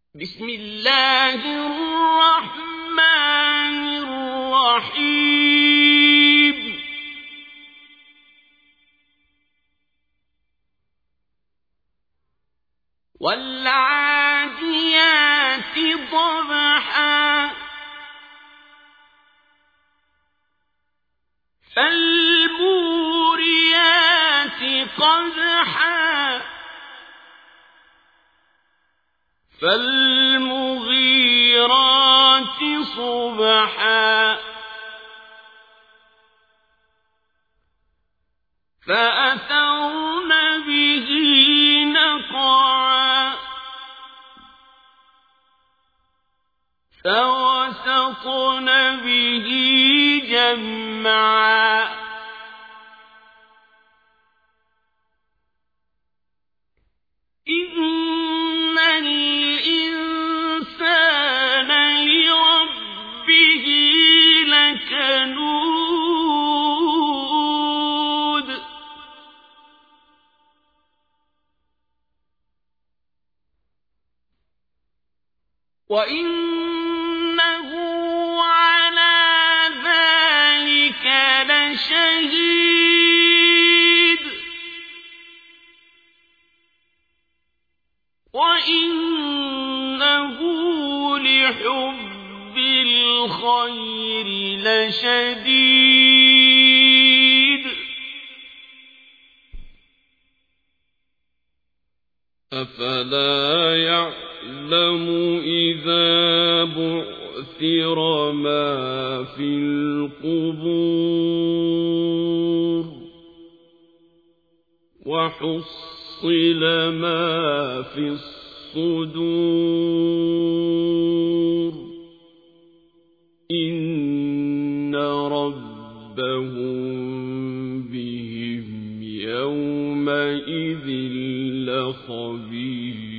بسم الله الرحمن الرحيم والعاديات ضبحا فالموريات قدحا فالمغيرات صبحا فأثرن به نقعا فوسطن به جمعا إن الإنسان لربه لكنود وإنه على ذلك لشهيد وإنه لحب الخير لشديد أفلا يعلم إذا بعثر ما في القبور وحصل ما في الصدور إن ربهم بهم يومئذ لخبير